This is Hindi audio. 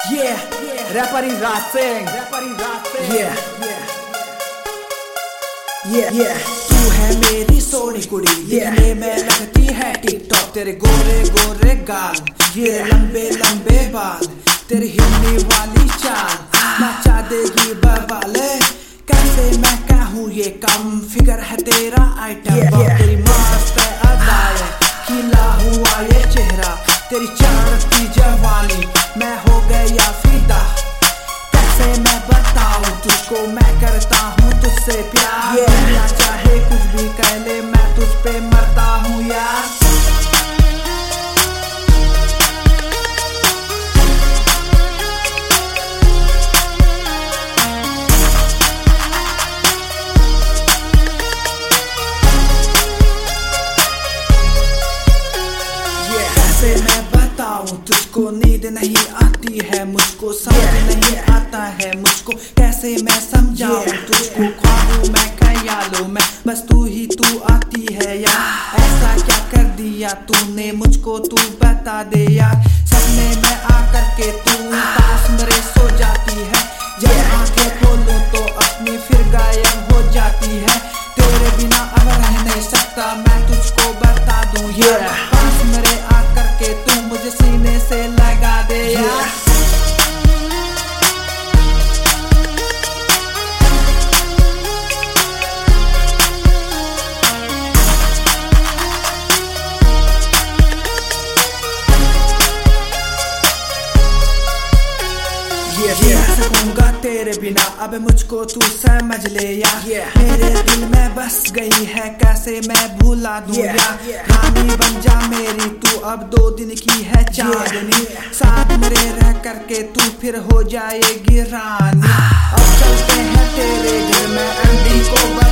Yeah, rapper in Raj Singh. Yeah, yeah. तू है मेरी सोनी कुड़ी, दिखने में लगती है टिकटॉक। तेरे गोरे गोरे गाल, ये लंबे लंबे बाल, तेरी हिलने वाली चाल नचा देगी बवाले। कैसे मैं कहूँ ये कम फिगर है तेरा आइटम। तेरी मस्त अदाएं, खिला हुआ ये चेहरा, तेरी चढ़ती जवानी मैं हो गया फिदा। कैसे मैं बताऊं तुझको मैं करता हूँ तुझसे प्यार। दुनिया चाहे कुछ भी कह ले मैं तुझ पे मरता हूँ यार। कैसे मैं बताऊं तुझको नींद नहीं आती है मुझको, समझ नहीं आता है मुझको। कैसे मैं समझाऊं तुझको, ख्वाबों मैं ख्यालों में बस तू ही तू आती है यार। ऐसा क्या कर दिया तूने मुझको, तू बता दे यार। सपने में आकर के तू पास मेरे सो जाती है, जब आंखें खोलूं तो अपनी फिर गायब हो जाती है। तेरे बिना अब रह नहीं सकता मैं तुझको बता दूं यार। पास मेरे आकर के तू मुझे सीने से लगा दे यार। सकूंगा तेरे बिना अब मुझको तू समझ ले यार। मेरे दिल में बस गई है कैसे मैं भूला दूं यार। रानी बन जा मेरी तू अब 2 दिन की है चांदनी, साथ मेरे रह करके तू फिर हो जाएगी रानी। अब चलते हैं तेरे घर में अंडी को